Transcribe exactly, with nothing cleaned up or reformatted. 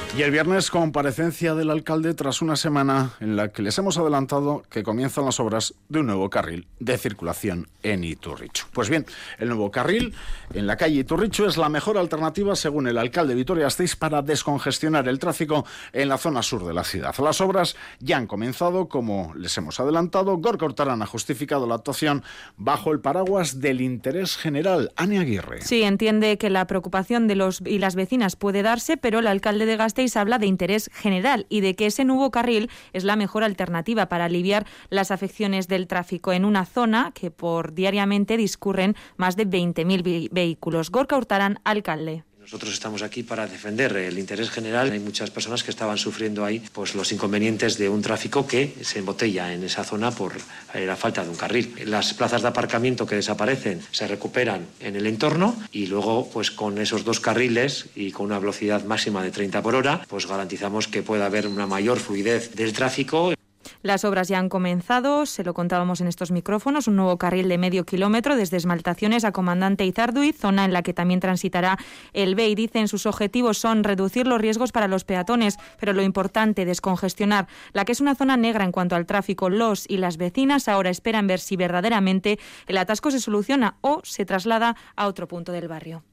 Y el viernes, comparecencia del alcalde tras una semana en la que les hemos adelantado que comienzan las obras de un nuevo carril de circulación en Iturrichu. Pues bien, el nuevo carril en la calle Iturrichu es la mejor alternativa, según el alcalde de Vitoria-Gasteiz, para descongestionar el tráfico en la zona sur de la ciudad. Las obras ya han comenzado, como les hemos adelantado. Gorka Urtaran ha justificado la actuación bajo el paraguas del interés general. Ane Aguirre. Sí, entiende que la preocupación de los y las vecinas puede darse, pero el alcalde de Gasteiz habla de interés general y de que ese nuevo carril es la mejor alternativa para aliviar las afecciones del tráfico en una zona que por diariamente discurren más de veinte mil vehículos. Gorka Urtaran, alcalde. Nosotros estamos aquí para defender el interés general. Hay muchas personas que estaban sufriendo ahí pues los inconvenientes de un tráfico que se embotella en esa zona por la falta de un carril. Las plazas de aparcamiento que desaparecen se recuperan en el entorno y luego pues con esos dos carriles y con una velocidad máxima de treinta por hora pues garantizamos que pueda haber una mayor fluidez del tráfico. Las obras ya han comenzado, se lo contábamos en estos micrófonos, un nuevo carril de medio kilómetro desde Esmaltaciones a Comandante Izarduy, zona en la que también transitará el B E I. Dicen sus objetivos son reducir los riesgos para los peatones, pero lo importante, descongestionar la que es una zona negra en cuanto al tráfico. Los y las vecinas ahora esperan ver si verdaderamente el atasco se soluciona o se traslada a otro punto del barrio.